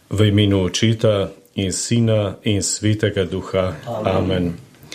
V imenu Očeta in Sina in Svetega Duha. Amen.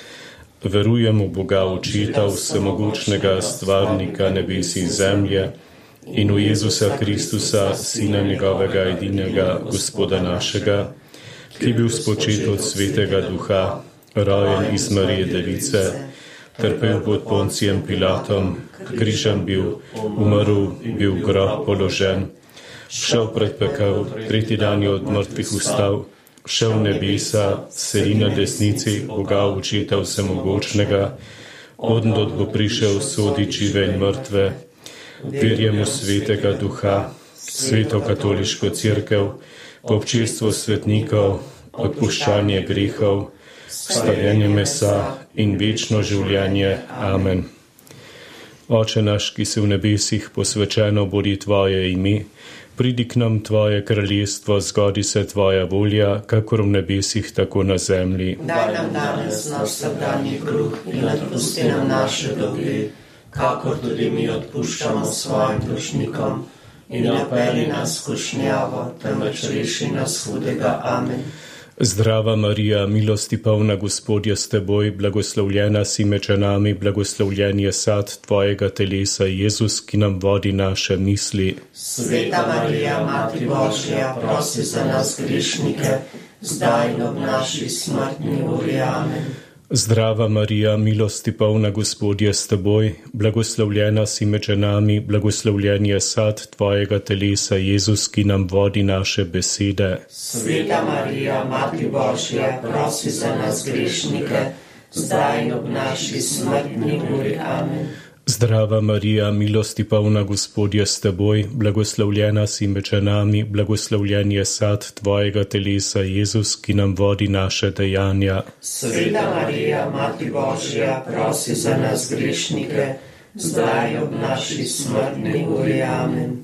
Verujem v Boga Očeta, vsemogočnega stvarnika nebes in zemlje, in v Jezusa Kristusa, Sina njegovega edinega, Gospoda našega, ki je bil spočet od Svetega Duha, rojen iz Marije Device, trpel pod Poncijem Pilatom, križem bil, umrl, bil v grob položen, šel pred pekel, tretji dan je od mrtvih vstal, šel v nebesa, sedi na desnici Boga Očeta vsemogočnega, odnot bo prišel sodit žive in mrtve. Verjem v Svetega Duha, Sveto katoliško cerkev, občestvo svetnikov, odpuščanje grehov, vstajanje mesa in večno življenje. Amen. Oče naš, ki si v nebesih, posvečeno bodi tvoje ime, pridi k nam tvoje kraljestvo, zgodi se tvoja volja, kakor v nebesih, tako na zemlji. Daj nam danes naš vsakdanji kruh in odpusti nam naše dolge, kakor tudi mi odpuščamo svojim dolžnikom, in ne vpelji nas v skušnjavo, temveč reši nas hudega. Amen. Zdrava Marija, milosti polna, Gospod je s teboj, blagoslovljena si med ženami, blagoslovljen je sad tvojega telesa, Jezus, ki nam vodi naše misli. Sveta Marija, Mati Božja, prosi za nas grešnike, zdaj in ob naši smrtni uri. Amen. Zdrava Marija, milosti polna, Gospod je s teboj, blagoslovljena si med ženami, blagoslovljen je sad tvojega telesa, Jezus, ki nam vodi naše besede. Sveta Marija, Mati Božja, prosi za nas grešnike, zdaj in ob naši smrtni uri. Amen. Zdrava Marija, milosti polna, Gospod je s teboj, blagoslovljena si med ženami, blagoslovljen je sad tvojega telesa, Jezus, ki nam vodi naše dejanja. Sveta Marija, Mati Božja, prosi za nas grešnike, zdaj in ob naši smrtni uri. Amen.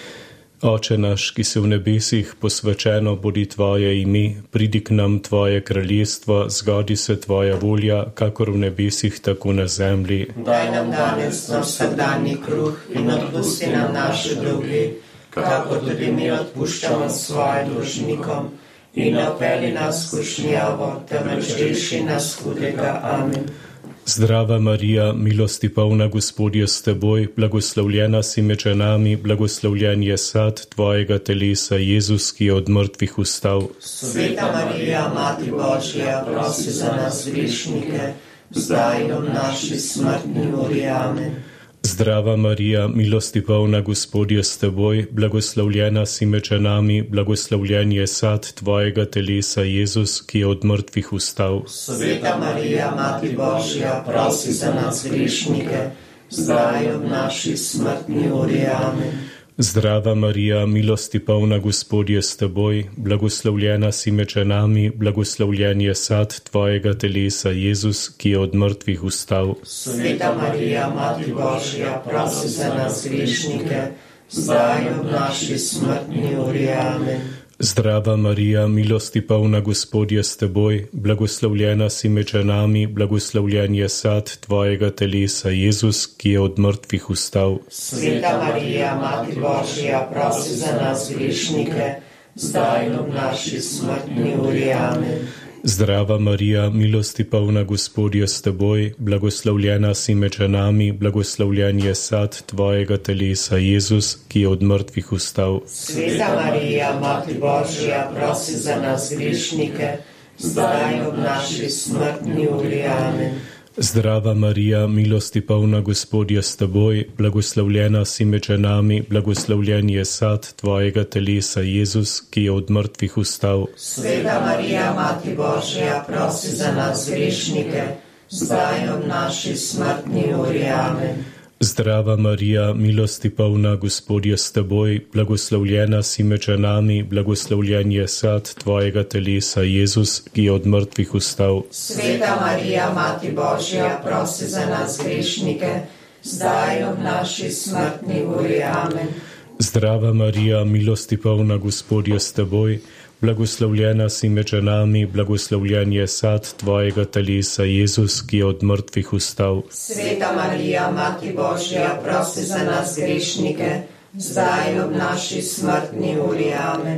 Oče naš, ki si v nebesih, posvečeno bodi tvoje ime, pridi k nam tvoje kraljestvo, zgodi se tvoja volja, kakor v nebesih, tako na zemlji. Daj nam danes naš vsakdanji kruh in odpusti nam naše dolge, kakor tudi mi odpuščamo svojim dolžnikom, in ne vpelji nas v skušnjavo, temveč reši nas hudega. Amen. Zdrava Marija, milosti polna, Gospod je s teboj, blagoslovljena si med ženami, blagoslovljen je sad tvojega telesa, Jezus, ki je od mrtvih vstal. Sveta Marija, Mati Božja, prosi za nas grešnike, zdaj in ob naši smrtni uri. Amen. Zdrava Marija, milosti polna, Gospod je s teboj, blagoslovljena si med ženami, blagoslovljen je sad tvojega telesa, Jezus, ki je od mrtvih vstal. Sveta Marija, Mati Božja, prosi za nas grešnike, zdaj in ob naši smrtni uri. Amen. Zdrava Marija, milosti polna, Gospod je s teboj, blagoslovljena si med ženami, blagoslovljen je sad tvojega telesa, Jezus, ki je od mrtvih vstal. Sveta Marija, Mati Božja, prosi za nas grešnike, zdaj in ob naši smrtni uri. Amen. Zdrava Marija, milosti polna, Gospod je s teboj, blagoslovljena si med ženami, blagoslovljen je sad tvojega telesa, Jezus, ki je od mrtvih vstal. Sveta Marija, Mati Božja, prosi za nas grešnike, zdaj in ob naši smrtni uri. Amen. Zdrava Marija, milosti polna, Gospod je s teboj, blagoslovljena si med ženami, blagoslovljen je sad tvojega telesa, Jezus, ki je od mrtvih vstal. Sveta Marija, Mati Božja, prosi za nas grešnike, zdaj in ob naši smrtni uri. Amen. Zdrava Marija, milosti polna, Gospod je s teboj, blagoslovljena si med ženami, blagoslovljen je sad tvojega telesa, Jezus, ki je od mrtvih vstal. Sveta Marija, Mati Božja, prosi za nas grešnike, zdaj in ob naši smrtni uri. Amen. Zdrava Marija, milosti polna, Gospod je s teboj, blagoslovljena si med ženami, blagoslovljen je sad tvojega telesa, Jezus, ki je od mrtvih vstal. Sveta Marija, Mati Božja, prosi za nas grešnike, zdaj in ob naši smrtni uri. Amen. Zdrava Marija, milosti polna, Gospod je s teboj, blagoslovljena si med ženami, blagoslovljen je sad tvojega telesa, Jezus, ki je od mrtvih vstal. Sveta Marija, Mati Božja, prosi za nas grešnike, zdaj in ob naši smrtni uri. Amen.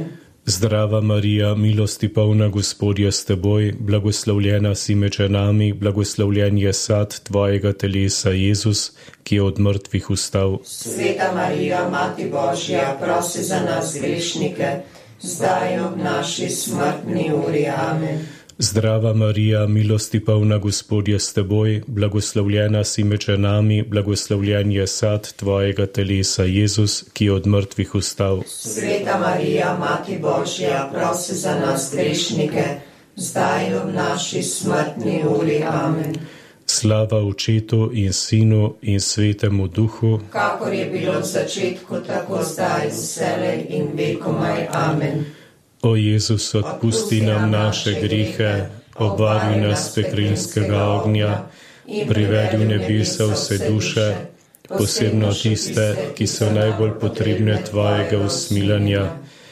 Zdrava Marija, milosti polna, Gospod je s teboj, blagoslovljena si med ženami, blagoslovljen je sad tvojega telesa, Jezus, ki je od mrtvih vstal. Sveta Marija, Mati Božja, prosi za nas grešnike, zdaj in ob naši smrtni uri. Amen. Zdrava Marija, milosti polna, Gospod je s teboj, blagoslovljena si med ženami, blagoslovljen je sad tvojega telesa, Jezus, ki je od mrtvih vstal. Sveta Marija, Mati Božja, prosi za nas grešnike, zdaj in ob naši smrtni uri. Amen. Slava Očetu in Sinu in Svetemu Duhu, kakor je bilo v začetku, tako zdaj, vselej in vekomaj. Amen. O Jezus, odpusti nam naše grehe, obvari nas peklinskega ognja, privedi v nebesa vse duše, posebno tiste, ki so najbolj potrebne tvojega usmiljenja.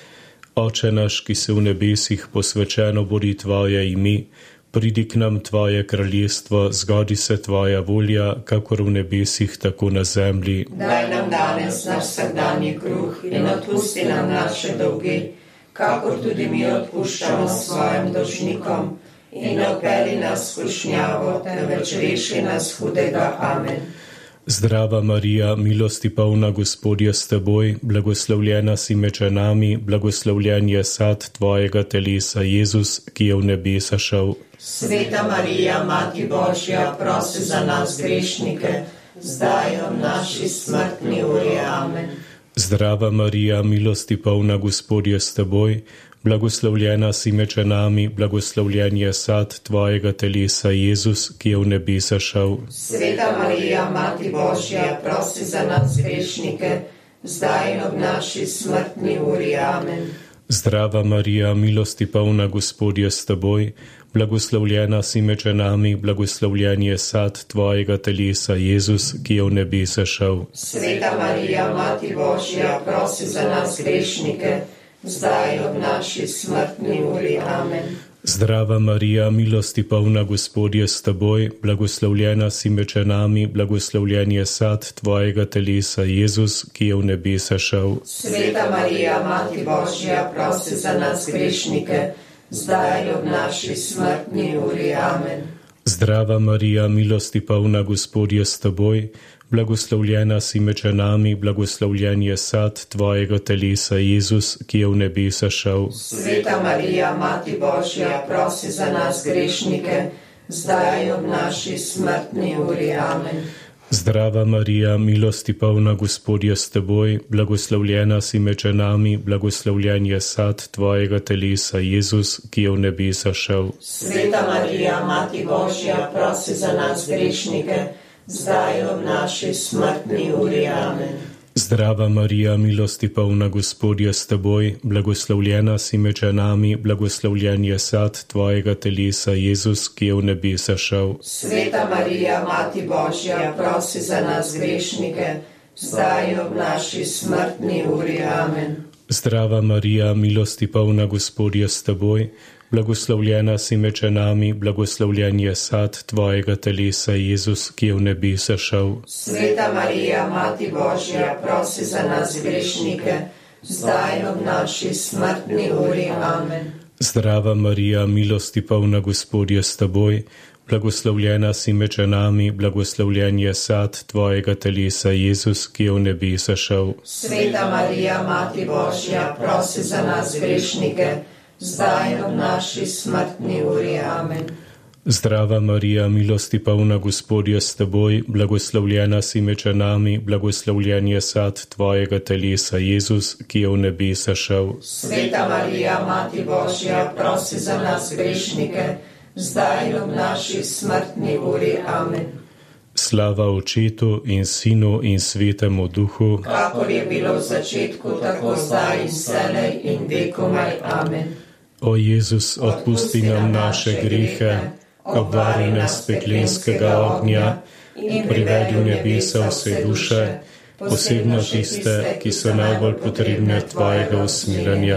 Oče naš, ki se v nebesih, posvečeno bodi tvoje ime, pridi k nam tvoje kraljestvo, zgodi se tvoja volja, kakor v nebesih, tako na zemlji. Daj nam danes naš vsakdanji kruh in odpusti nam naše dolge, kakor tudi mi odpuščamo svojim dolžnikom, in ne vpelji nas v skušnjavo, temveč reši nas hudega. Amen. Zdrava Marija, milosti polna, Gospod je s teboj, blagoslovljena si med ženami, blagoslovljen je sad tvojega telesa, Jezus, ki je v nebesa šel. Sveta Marija, Mati Božja, prosi za nas grešnike, zdaj in ob naši smrtni uri. Amen. Zdrava Marija, milosti polna, Gospod je s teboj, blagoslovljena si med ženami, blagoslovljen je sad tvojega telesa, Jezus, ki je v nebesa šel. Sveta Marija, Mati Božja, prosi za nas grešnike, zdaj in ob naši smrtni uri. Amen. Zdrava Marija, milosti polna, Gospod je s teboj, blagoslovljena si med ženami, blagoslovljen je sad tvojega telesa, Jezus, ki je v nebesa šel. Sveta Marija, Mati Božja, prosi za nas grešnike, zdaj in ob naši smrtni uri. Amen. Zdrava Marija, milosti polna, Gospod je s teboj, blagoslovljena si med ženami, blagoslovljen je sad tvojega telesa, Jezus, ki je v nebesa šel. Sveta Marija, Mati Božja, prosi za nas grešnike, zdaj in ob naši smrtni uri. Amen. Zdrava Marija, milosti polna, Gospod je s teboj, blagoslovljena si med ženami, blagoslovljen je sad tvojega telesa, Jezus, ki je v nebesa šel. Sveta Marija, Mati Božja, prosi za nas grešnike, zdaj in ob naši smrtni uri. Amen. Zdrava Marija, milosti polna, Gospod je s teboj, blagoslovljena si med ženami, blagoslovljen je sad tvojega telesa, Jezus, ki je v nebesa šel. Sveta Marija, Mati Božja, prosi za nas grešnike, zdaj in ob naši smrtni uri. Amen. Zdrava Marija, milosti polna, Gospod je s teboj, blagoslovljena si med ženami, blagoslovljen je sad tvojega telesa, Jezus, ki je v nebesa šel. Sveta Marija, Mati Božja, prosi za nas grešnike, zdaj in ob naši smrtni uri. Amen. Zdrava Marija, milosti polna, Gospod je s teboj, blagoslovljena si med ženami, blagoslovljen je sad tvojega telesa, Jezus, ki je v nebesa šel. Sveta Marija, Mati Božja, prosi za nas grešnike, zdaj in ob naši smrtni uri. Amen. Zdrava Marija, milosti polna, Gospod je s teboj, blagoslovljena si med ženami, blagoslovljen je sad tvojega telesa, Jezus, ki je v nebesa šel. Sveta Marija, Mati Božja, prosi za nas grešnike, zdaj in ob naši smrtni uri. Amen. Zdrava Marija, milosti polna, Gospod je s teboj, blagoslovljena si med ženami, blagoslovljen je sad tvojega telesa, Jezus, ki je v nebesa šel. Sveta Marija, Mati Božja, prosi za nas grešnike, zdaj in ob naši smrtni uri. Amen. Slava Očetu in Sinu in Svetemu Duhu, kakor je bilo v začetku, tako zdaj in vselej in vekomaj. Amen. O Jezus, odpusti nam naše grehe, obvari nas peklinskega ognja in privedi v nebesa vse duše, posebno tiste, ki so najbolj potrebne tvojega usmiljenja.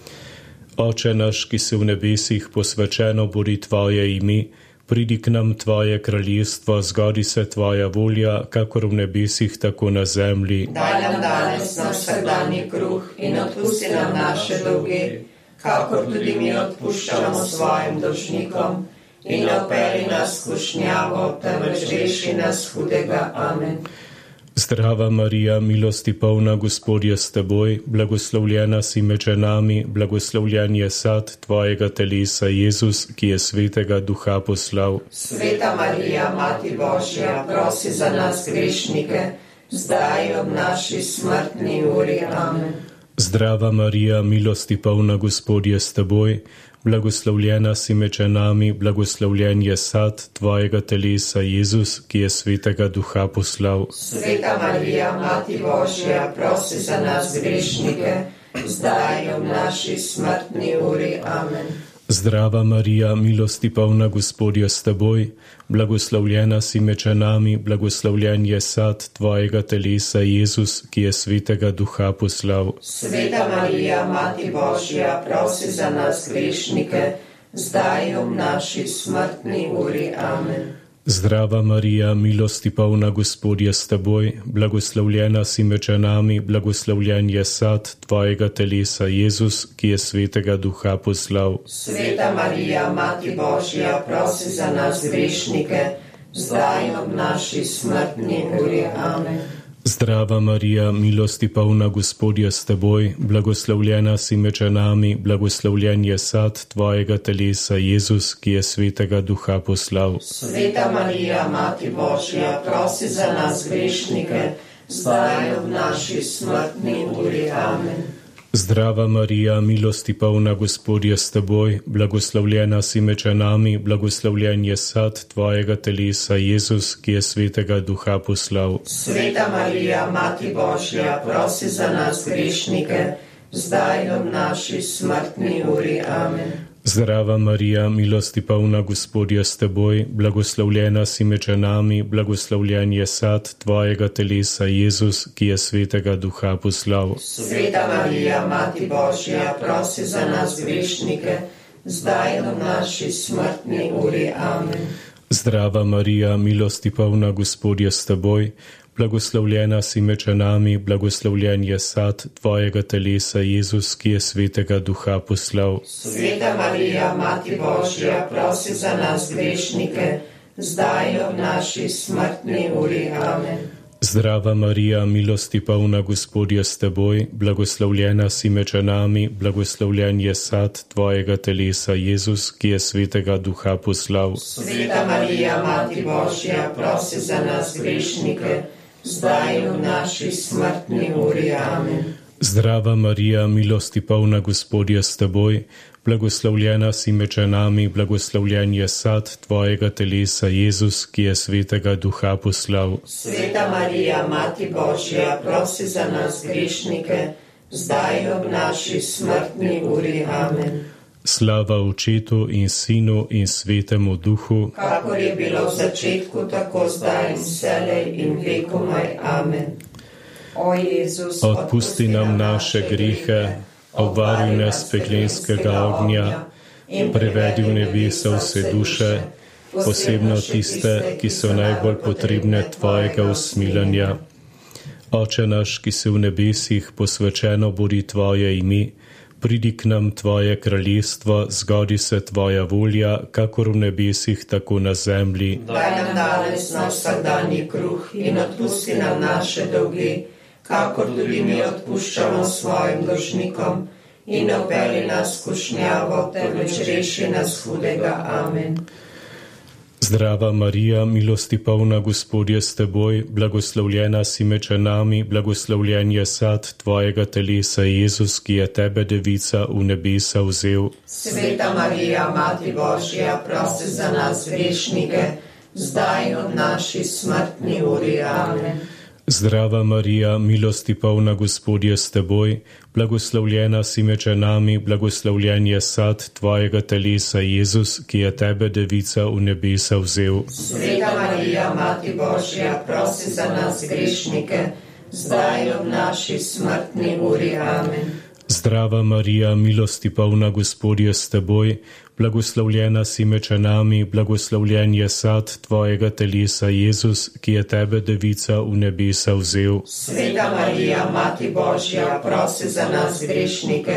Oče naš, ki si v nebesih, posvečeno bodi tvoje ime, pridi k nam tvoje kraljestvo, zgodi se tvoja volja, kakor v nebesih, tako na zemlji. Daj nam danes naš vsakdanji kruh in odpusti nam naše dolge, kakor tudi mi odpuščamo svojim dolžnikom. In ne vpelji nas v skušnjavo, temveč reši nas hudega. Amen. Zdrava Marija, milosti polna, Gospod je s teboj, blagoslovljena si med ženami, blagoslovljen je sad tvojega telesa, Jezus, ki je svetega duha poslal. Sveta Marija, Mati Božja, prosi za nas grešnike, zdaj in ob naši smrtni uri. Amen. Zdrava Marija, milosti polna, Gospod je s teboj, blagoslovljena si med ženami, blagoslovljen je sad tvojega telesa, Jezus, ki je svetega duha poslal. Sveta Marija, Mati Božja, prosi za nas grešnike, zdaj in ob naši smrtni uri. Amen. Zdrava Marija, milosti polna, Gospod je s teboj, blagoslovljena si med ženami, blagoslovljen je sad tvojega telesa, Jezus, ki je svetega duha poslal. Sveta Marija, Mati Božja, prosi za nas grešnike, zdaj in ob naši smrtni uri. Amen. Zdrava Marija, milosti polna, Gospod je s teboj, blagoslovljena si med ženami, blagoslovljen je sad tvojega telesa, Jezus, ki je svetega duha poslal. Sveta Marija, Mati Božja, prosi za nas grešnike, zdaj in ob naši smrtni uri. Amen. Zdrava Marija, milosti polna, Gospod je s teboj, blagoslovljena si med ženami, blagoslovljen je sad tvojega telesa, Jezus, ki je svetega duha poslal. Sveta Marija, Mati Božja, prosi za nas grešnike, zdaj in ob naši smrtni uri. Amen. Zdrava Marija, milosti polna, Gospod je s teboj, blagoslovljena si med ženami, blagoslovljen je sad tvojega telesa, Jezus, ki je svetega duha poslal. Sveta Marija, Mati Božja, prosi za nas grešnike, zdaj in ob naši smrtni uri. Amen. Zdrava Marija, milosti polna, Gospod je s teboj, blagoslovljena si med ženami, blagoslovljen je sad tvojega telesa, Jezus, ki je svetega duha poslal. Sveta Marija, Mati Božja, prosi za nas grešnike, zdaj in ob naši smrtni uri. Amen. Zdrava Marija, milosti polna, Gospod je s teboj, blagoslovljena si med ženami, blagoslovljen je sad tvojega telesa, Jezus, ki je svetega duha poslal. Sveta Marija, Mati Božja, prosi za nas grešnike, zdaj in ob naši smrtni uri. Amen. Zdrava Marija, milosti polna, Gospod je s teboj, blagoslovljena si med ženami, blagoslovljen je sad tvojega telesa, Jezus, ki je svetega duha poslal. Sveta Marija, Mati Božja, prosi za nas grešnike, zdaj in ob naši smrtni uri. Amen. Zdrava Marija, milosti polna, Gospod je s teboj, blagoslovljena si med ženami, blagoslovljen je sad tvojega telesa, Jezus, ki je svetega duha poslal. Sveta Marija, Mati Božja, prosi za nas grešnike, zdaj in ob naši smrtni uri. Amen. Slava Očetu in Sinu in Svetemu Duhu, kakor je bilo v začetku, tako zdaj in vselej in vekomaj. Amen. O Jezus, odpusti nam naše grehe, obvaruj nas peklenskega ognja in prevedi v nebesa vse duše, posebno tiste, ki so najbolj potrebne tvojega usmiljenja. Oče naš, ki si v nebesih, posvečeno bodi tvoje ime, pridi k nam tvoje kraljestvo, zgodi se tvoja volja, kakor v nebesih, tako na zemlji. Daj nam danes naš vsakdanji kruh in odpusti nam naše dolge, kakor tudi mi odpuščamo svojim dolžnikom, in ne vpelji nas v skušnjavo, temveč reši nas hudega. Amen. Zdrava Marija, milosti polna, Gospod je s teboj, blagoslovljena si med ženami, blagoslovljen je sad tvojega telesa, Jezus, ki je tebe, devica, v nebesa vzel. Sveta Marija, Mati Božja, prosi za nas grešnike, zdaj in ob naši smrtni uri. Amen. Zdrava Marija, milosti polna, Gospod je s teboj, blagoslovljena si med ženami, blagoslovljen je sad tvojega telesa, Jezus, ki je tebe, devica, v nebesa vzel. Sveta Marija, Mati Božja, prosi za nas grešnike, zdaj in ob naši smrtni uri. Amen. Zdrava Marija, milosti polna, Gospod je s teboj, blagoslovljena si med ženami, blagoslovljen je sad tvojega telesa, Jezus, ki je tebe, devica, v nebesa vzel. Sveta Marija, Mati Božja, prosi za nas grešnike,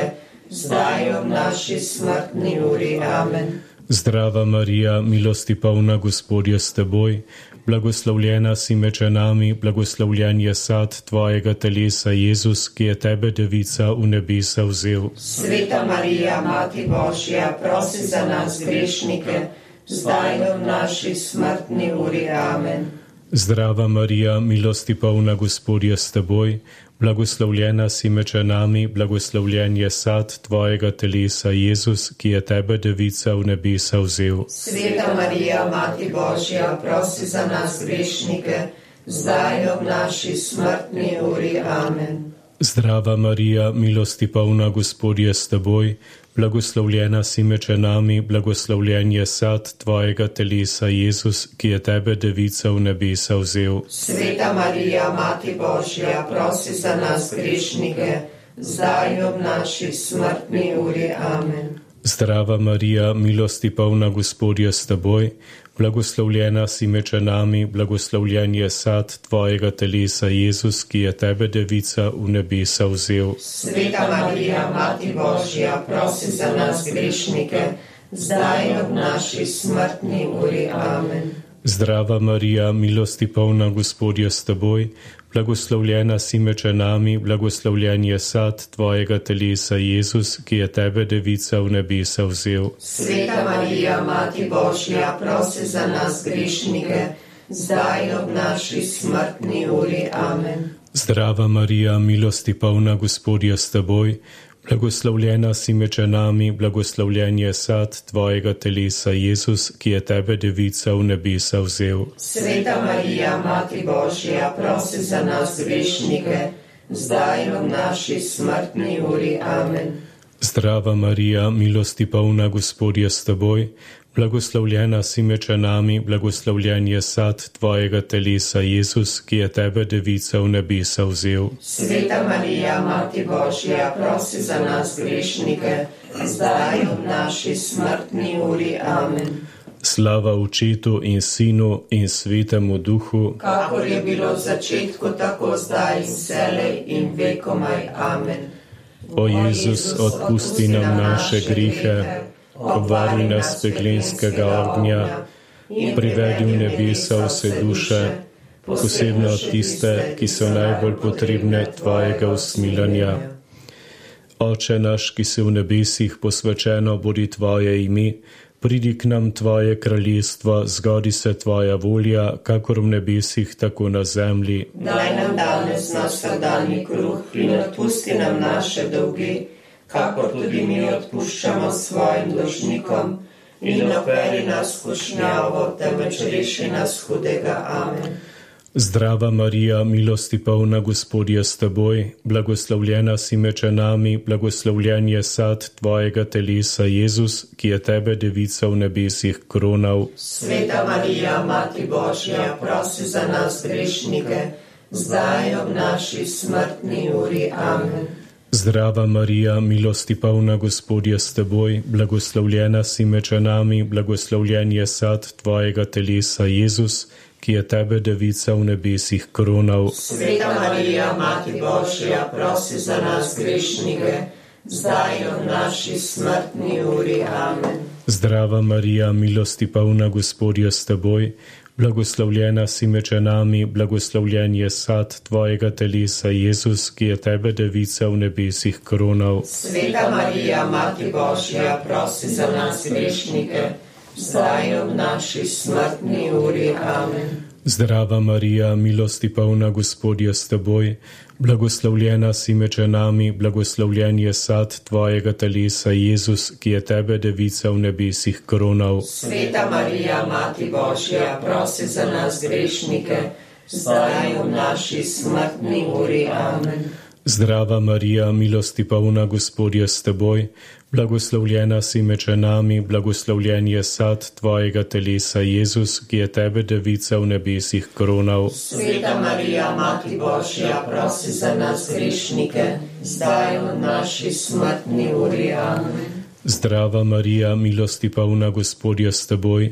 zdaj ob naši smrtni uri. Amen. Zdrava Marija, milosti polna, Gospod je s teboj, blagoslovljena si med ženami, blagoslovljen je sad tvojega telesa, Jezus, ki je tebe, devica, v nebesa vzel. Sveta Marija, Mati Božja, prosi za nas grešnike, zdaj ob naši smrtni uri. Amen. Zdrava Marija, milosti polna, Gospod je s teboj, blagoslovljena si med ženami, blagoslovljen je sad tvojega telesa, Jezus, ki je tebe, devica, v nebesa vzel. Sveta Marija, Mati Božja, prosi za nas grešnike, zdaj ob naši smrtni uri. Amen. Zdrava Marija, milosti polna, Gospod je s teboj, blagoslovljena si med ženami, blagoslovljen je sad tvojega telesa, Jezus, ki je tebe, devica, v nebesa vzel. Sveta Marija, Mati Božja, prosi za nas grešnike, zdaj ob naši smrtni uri. Amen. Zdrava Marija, milosti polna, Gospod je s teboj, blagoslovljena si med ženami, blagoslovljen je sad tvojega telesa, Jezus, ki je tebe, devica, v nebesa vzel. Sveta Marija, Mati Božja, prosi za nas grešnike, zdaj ob naši smrtni uri. Amen. Zdrava Marija, milosti polna, Gospod je s teboj, blagoslovljena si med ženami, blagoslovljen je sad tvojega telesa, Jezus, ki je tebe, devica, v nebesa vzel. Sveta Marija, Mati Božja, prosi za nas grešnike, zdaj ob naši smrtni uri. Amen. Zdrava Marija, milosti polna, Gospod je s teboj, blagoslovljena si med ženami, blagoslovljen je sad tvojega telesa, Jezus, ki je tebe, devica, v nebesa vzel. Sveta Marija, Mati Božja, prosi za nas grešnike, zdaj ob naši smrtni uri. Amen. Zdrava Marija, milosti polna, Gospod je s teboj, blagoslovljena si med ženami, blagoslovljen je sad tvojega telesa, Jezus, ki je tebe, devica, v nebesa vzel. Sveta Marija, Mati Božja, prosi za nas grešnike, zdaj ob naši smrtni uri. Amen. Slava Očetu in Sinu in Svetemu Duhu, kakor je bilo v začetku, tako zdaj in vselej in vekomaj. Amen. O Jezus, odpusti nam naše grehe, obvari nas peklenskega ognja, privedi v nebesa vse duše, posebno tiste, ki so najbolj potrebne tvojega usmiljenja. Oče naš, ki si v nebesih, posvečeno bodi tvoje ime, pridi k nam tvoje kraljestvo, zgodi se tvoja volja, kakor v nebesih, tako na zemlji. Daj nam danes naš vsakdanji kruh in odpusti nam naše dolge, kakor tudi mi odpuščamo svojim dolžnikom, in ne vpelji nas v skušnjavo, temveč reši nas hudega. Amen. Zdrava Marija, milosti polna, Gospod je s teboj, blagoslovljena si med ženami, blagoslovljen je sad tvojega telesa, Jezus, ki je tebe, devica, v nebesih kronal. Sveta Marija, Mati Božja, prosi za nas grešnike, zdaj ob naši smrtni uri. Amen. Zdrava Marija, milosti polna, Gospod je s teboj, blagoslovljena si med ženami, blagoslovljen je sad tvojega telesa, Jezus, ki je tebe, devica, v nebesih kronal. Sveta Marija, Mati Božja, prosi za nas grešnike, zdaj ob naši smrtni uri. Amen. Zdrava Marija, milosti polna, Gospod je s teboj, blagoslovljena si med ženami, blagoslovljen je sad tvojega telesa, Jezus, ki je tebe, devica, v nebesih kronal. Sveta Marija, Mati Božja, prosi za nas grešnike, zdaj ob naši smrtni uri. Amen. Zdrava Marija, milosti polna, Gospod je s teboj, blagoslovljena si med ženami, blagoslovljen je sad tvojega telesa, Jezus, ki je tebe, devica, v nebesih kronal. Sveta Marija, Mati Božja, prosi za nas grešnike, zdaj ob naši smrtni uri. Amen. Zdrava Marija, milosti polna, Gospod je s teboj, blagoslovljena si med ženami, blagoslovljen je sad tvojega telesa, Jezus, ki je tebe, devica, v nebesih kronal. Sveta Marija, Mati Božja, prosi za nas grešnike, zdaj ob naši smrtni uri. Amen. Zdrava Marija, milosti polna, Gospod je s teboj,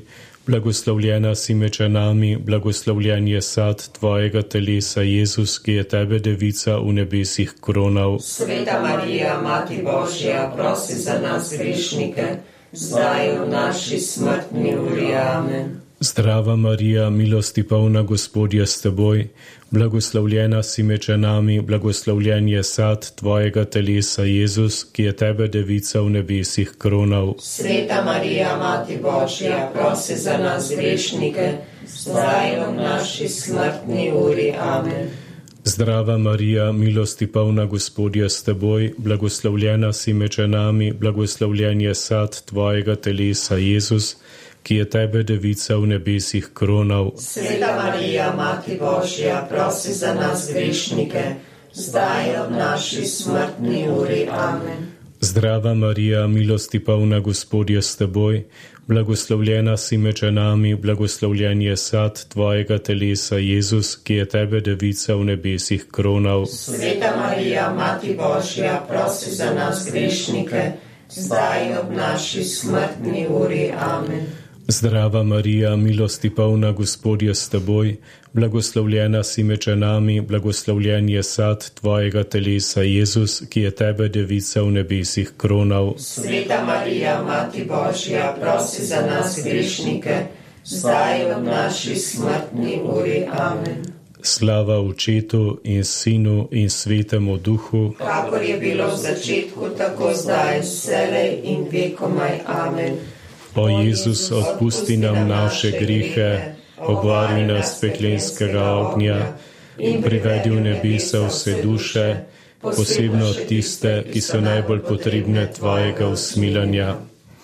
Blagoslovljena si med ženami, blagoslovljen je sad tvojega telesa, Jezus, ki je tebe devica v nebesih kronal. Sveta Marija, Mati Božja, prosi za nas grešnike, zdaj in v naši smrtni uri. Amen. Zdrava Marija, milosti polna, Gospod je s teboj, blagoslovljena si med ženami, blagoslovljen je sad tvojega telesa, Jezus, ki je tebe devica v nebesih kronal. Sveta Marija, Mati Božja, prosi za nas grešnike, zdaj in v naši smrtni uri. Amen. Zdrava Marija, milosti polna, Gospod je s teboj, blagoslovljena si med ženami, blagoslovljen je sad tvojega telesa, Jezus, ki je tebe devica v nebesih kronal. Sveta Marija, Mati Božja, prosi za nas grešnike, zdaj in v naši smrtni uri. Amen. Zdrava Marija, milosti polna, Gospod je s teboj, blagoslovljena si med ženami, blagoslovljen je sad tvojega telesa, Jezus, ki je tebe devica v nebesih kronal. Sveta Marija, Mati Božja, prosi za nas grešnike, zdaj in v naši smrtni uri. Amen. Zdrava Marija, milosti polna, Gospod je s teboj, blagoslovljena si med ženami, blagoslovljen je sad tvojega telesa, Jezus, ki je tebe devica v nebesih kronal. Sveta Marija, Mati Božja, prosi za nas grešnike, zdaj in v naši smrtni uri. Amen. Slava Očetu in Sinu in Svetemu Duhu, kakor je bilo v začetku, tako zdaj, vselej in vekomaj. Amen. O Jezus, odpusti nam naše grehe, obvari nas peklenskega ognja in privedi v nebesa vse duše, posebno tiste, ki so najbolj potrebne tvojega usmilanja.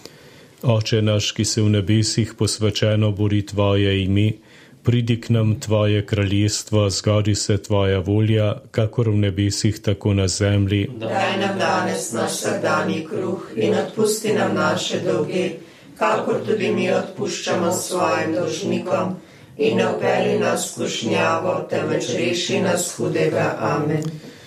Oče naš, ki se v nebesih posvečeno bori tvoje ime, pridi k nam tvoje kraljestvo, zgodi se tvoja volja, kakor v nebesih, tako na zemlji. Daj nam danes naš vsakdanji kruh in odpusti nam naše dolge, kakor tudi mi odpuščamo svojim dolžnikom, in ne vpelji nas v skušnjavo, temveč reši nas hudega. Amen.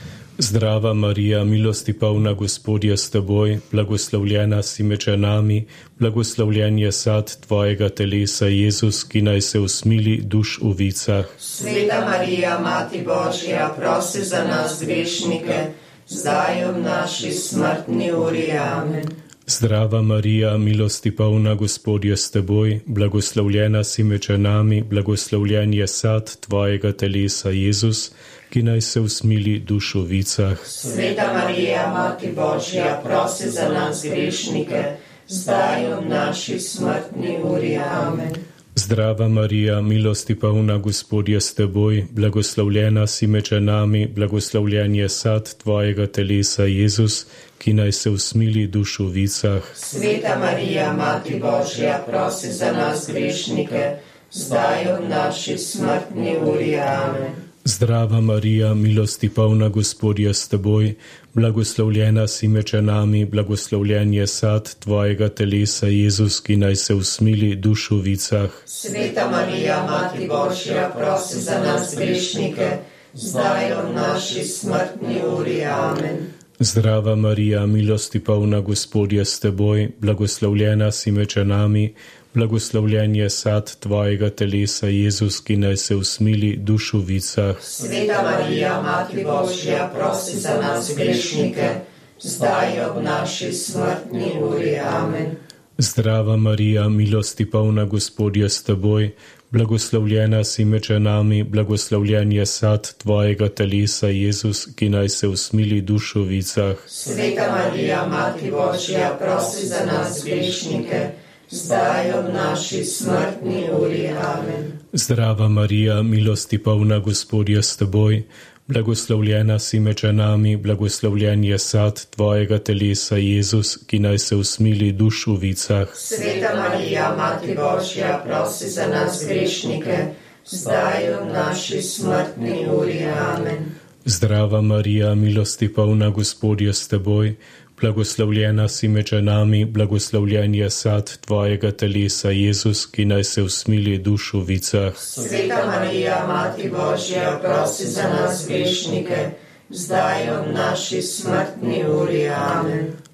Zdrava Marija, milosti polna, Gospod je s teboj, blagoslovljena si med ženami, blagoslovljen je sad tvojega telesa, Jezus, ki naj se usmili duš v vicah. Sveta Marija, Mati Božja, prosi za nas grešnike, zdaj in v naši smrtni uri. Amen. Zdrava Marija, milosti polna, Gospod je s teboj, blagoslovljena si med ženami, blagoslovljen je sad tvojega telesa, Jezus, ki naj se usmili duš v vicah. Sveta Marija, Mati Božja, prosi za nas grešnike, zdaj in v naši smrtni uri. Amen. Zdrava Marija, milosti polna, Gospod je s teboj, blagoslovljena si med ženami, blagoslovljen je sad tvojega telesa, Jezus, ki naj se usmili duš v vicah. Sveta Marija, Mati Božja, prosi za nas grešnike, zdaj in v naši smrtni uri. Amen. Zdrava Marija, milosti polna, Gospod je s teboj, blagoslovljena si med ženami, blagoslovljen je sad tvojega telesa, Jezus, ki naj se usmili duš v vicah. Sveta Marija, Mati Božja, prosi za nas grešnike, zdaj in v naši smrtni uri. Amen. Zdrava Marija, milosti polna, Gospod je s teboj, blagoslovljena si med ženami, blagoslovljen je sad tvojega telesa, Jezus, ki naj se usmili duš v vicah. Sveta Marija, Mati Božja, prosi za nas grešnike, zdaj in v naši smrtni uri. Amen. Zdrava Marija, milosti polna, Gospod je s teboj, blagoslovljena si med ženami, blagoslovljen je sad tvojega telesa, Jezus, ki naj se usmili duš v vicah. Sveta Marija, Mati Božja, prosi za nas grešnike, zdaj in v naši smrtni uri. Amen. Zdrava Marija, milosti polna, Gospod je s teboj, blagoslovljena si med ženami, blagoslovljen je sad tvojega telesa, Jezus, ki naj se usmili duš v vicah. Sveta Marija, Mati Božja, prosi za nas grešnike, zdaj in v naši smrtni uri. Amen. Zdrava Marija, milosti polna, Gospod je s teboj, blagoslovljena si med ženami, blagoslovljen je sad tvojega telesa, Jezus, ki naj se usmili duš v vicah. Sveta Marija, Mati Božja, prosi za nas grešnike, zdaj in v naši smrtni uri. Amen.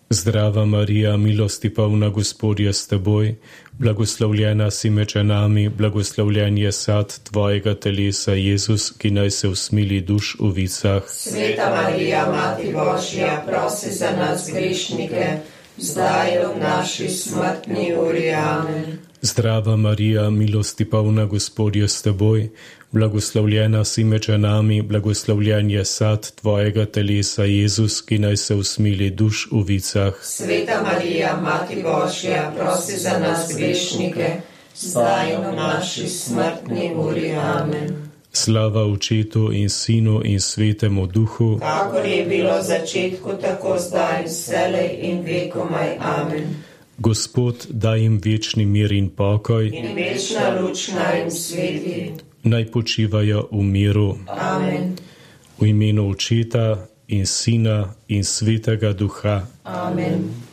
Zdrava Marija, milosti polna, Gospod je s teboj, blagoslovljena si med ženami, blagoslovljen je sad tvojega telesa, Jezus, ki naj se usmili duš v vicah. Sveta Marija, Mati Božja, prosi za nas grešnike, zdaj in v naši smrtni uri. Amen. Zdrava Marija, milosti polna, Gospod je s teboj, blagoslovljena si med ženami, blagoslovljen je sad tvojega telesa, Jezus, ki naj se usmili duš v vicah. Sveta Marija, Mati Božja, prosi za nas grešnike, zdaj in v naši smrtni uri. Amen. Slava Očetu in Sinu in Svetemu Duhu, kakor je bilo v začetku, tako zdaj in vselej in vekomaj. Amen. Gospod, daj jim večni mir in pokoj, in večna luč naj jim sveti. Naj počivajo v miru. Amen. V imenu Očeta in Sina in Svetega Duha. Amen.